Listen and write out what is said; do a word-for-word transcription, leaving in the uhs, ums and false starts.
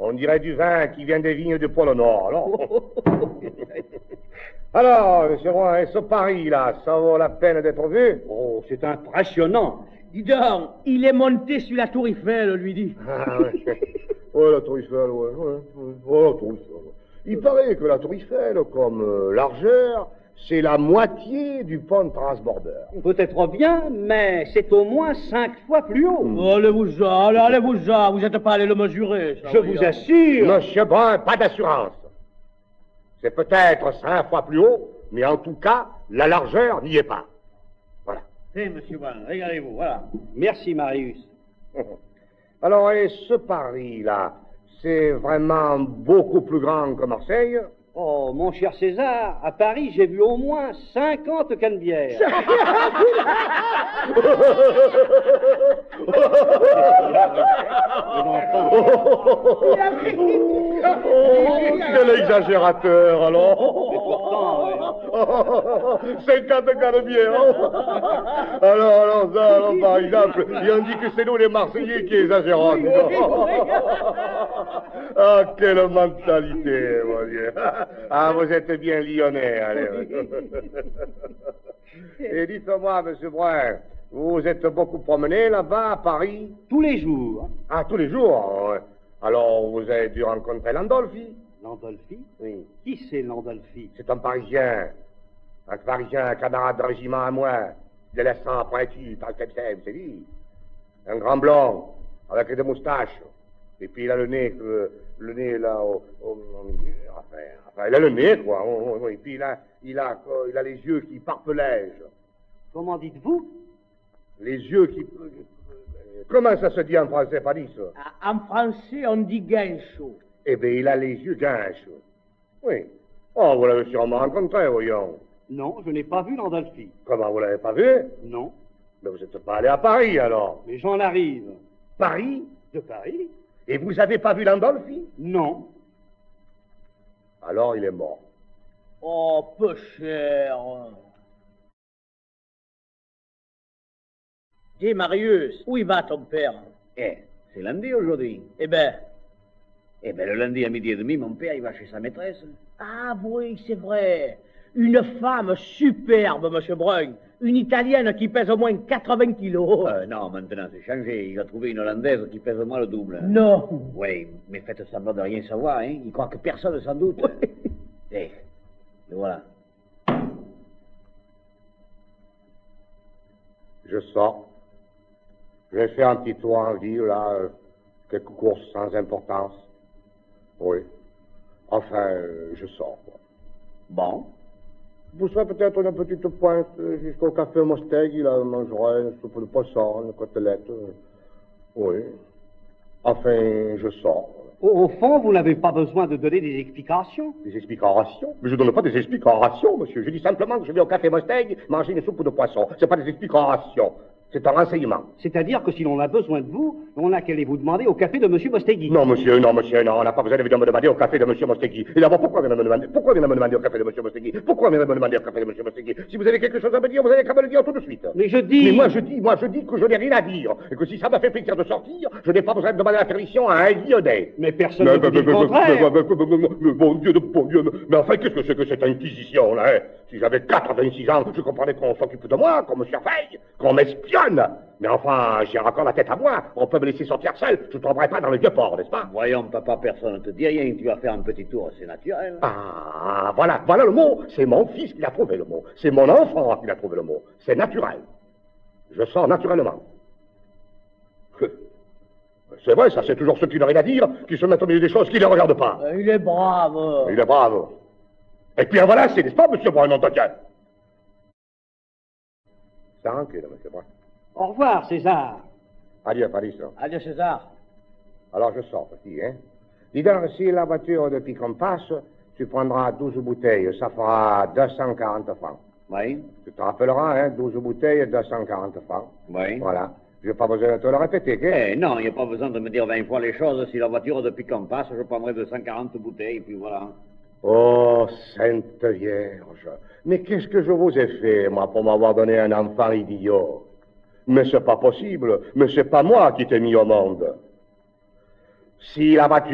On dirait du vin qui vient des vignes du pôle Nord, alors. Alors, monsieur Roy, ce Paris-là, ça vaut la peine d'être vu? Oh, c'est impressionnant. Dis donc, il est monté sur la tour Eiffel, lui dit. Ah, ouais. Ouais, la tour Eiffel, ouais, ouais, ouais. Oh, la tour Eiffel. Il paraît que la tour Eiffel, comme euh, largeur, c'est la moitié du pont de transbordeur. Peut-être bien, mais c'est au moins cinq fois plus haut. Mm. Oh, allez-vous-en, allez, allez-vous-en, vous n'êtes pas allé le mesurer. Ça, Je vous voyons. assure. Monsieur Brun, pas d'assurance. C'est peut-être cinq fois plus haut, mais en tout cas, la largeur n'y est pas. Voilà. Eh, monsieur Brun, regardez-vous, voilà. Merci, Marius. Alors, et ce Paris-là, c'est vraiment beaucoup plus grand que Marseille? Oh, mon cher César, à Paris, j'ai vu au moins cinquante canebières. Oh, quel exagérateur, alors. Mais pourtant, oui. cinquante canebières. Alors, alors, ça, alors, par exemple, il en dit que c'est nous les Marseillais qui exagérons. Ah, quelle mentalité, mon Dieu. Ah, vous êtes bien lyonnais, allez. Et dites-moi, monsieur Brun, vous vous êtes beaucoup promené là-bas, à Paris? Tous les jours. Ah, tous les jours, ouais. Alors, vous avez dû rencontrer Landolfi? Landolfi? Oui. Qui c'est Landolfi? C'est un Parisien. Un Parisien, un camarade de régiment à moi. De la sang pointu, par le capitaine, c'est lui. Un grand blond, avec des moustaches. Et puis il a le nez, euh, le nez là, au, au, au milieu. Enfin, enfin, il a le nez, quoi. Et puis il a, il a, il a les yeux qui parpellègent. Comment dites-vous? Les yeux qui... Comment ça se dit en français, Paris, ça? En français, on dit guinchot. Eh bien, il a les yeux guinchos. Oui. Oh, vous l'avez sûrement rencontré, voyons. Non, je n'ai pas vu Landolfi. Comment, vous l'avez pas vu? Non. Mais vous n'êtes pas allé à Paris, alors? Mais j'en arrive. Paris? De Paris? Et vous n'avez pas vu Landolfi? Non. Alors, il est mort. Oh, peu cher. Dis, Marius, où il va ton père? Eh, c'est lundi aujourd'hui. Eh ben. Eh ben, le lundi à midi et demi, mon père, il va chez sa maîtresse. Ah oui, c'est vrai. Une femme superbe, monsieur Brun. Une Italienne qui pèse au moins quatre-vingts kilos. Euh, non, maintenant, c'est changé. Il a trouvé une Hollandaise qui pèse au moins le double. Non. Oui, mais faites semblant de rien savoir, hein. Il croit que personne s'en doute. Eh, le voilà. Je sors. Je vais faire un petit tour en ville, là, euh, quelques courses sans importance. Oui. Enfin, euh, je sors, quoi. Bon. Vous serez peut-être une petite pointe euh, jusqu'au café Mostegui, là, mangerai une soupe de poisson, une côtelette. euh, Oui. Enfin, je sors. Au, au fond, vous n'avez pas besoin de donner des explications. Des explications? Mais je ne donne pas des explications, monsieur. Je dis simplement que je vais au café Mostegui manger une soupe de poisson. C'est pas des explications. C'est un renseignement. C'est-à-dire que si l'on a besoin de vous, on n'a qu'à aller vous demander au café de monsieur Mostegui. Non, monsieur, non, monsieur, non, on n'a pas besoin de venir me demander au café de monsieur Mostegui. Et d'abord, pourquoi venir me demander, pourquoi venir me demander au café de monsieur Mostegui? Pourquoi venir me demander au café de monsieur Mostegui? Si vous avez quelque chose à me dire, vous avez qu'à me le dire tout de suite. Mais je dis... Mais moi, je dis, moi, je dis que je n'ai rien à dire. Et que si ça m'a fait plaisir de sortir, je n'ai pas besoin de demander la permission à un Lyonnais. Mais personne ne vous dit le contraire. Mais bon Dieu, de bon Dieu, mais enfin, qu'est-ce que c'est que cette inquisition, là, hein? Si j'avais quatre-vingt-six ans, je comprenais qu'on s'occupe de moi, qu'on me surveille, qu'on m'espionne. Mais enfin, j'ai encore la tête à moi. On peut me laisser sortir seul. Je ne tomberai pas dans le vieux port, n'est-ce pas? Voyons, papa, personne ne te dit rien. Tu vas faire un petit tour, c'est naturel. Ah, voilà, voilà le mot. C'est mon fils qui a trouvé le mot. C'est mon enfant qui a trouvé le mot. C'est naturel. Je sors naturellement. C'est vrai, ça, c'est toujours ceux qui n'ont rien à dire, qui se mettent au milieu des choses qui ne les regardent pas. Euh, il est brave. Il est brave. Et puis voilà, c'est, n'est-ce pas, monsieur Brun, entretien? C'est tranquille, monsieur Brun. Au revoir, César. Adieu, Paris. Adieu, César. Alors, je sors, petit, hein. Dis donc, si la voiture depuis qu'on passe, tu prendras douze bouteilles, ça fera deux cent quarante francs. Oui. Tu te rappelleras, hein, douze bouteilles, deux cent quarante francs. Oui. Voilà. Je n'ai pas besoin de te le répéter, qu'est-ce? Eh non, il n'y a pas besoin de me dire vingt fois les choses. Si la voiture depuis qu'on passe, je prendrai deux cent quarante bouteilles, et puis voilà. Oh, Sainte Vierge. Mais qu'est-ce que je vous ai fait, moi, pour m'avoir donné un enfant idiot? Mais c'est pas possible. Mais c'est pas moi qui t'ai mis au monde. Si la voiture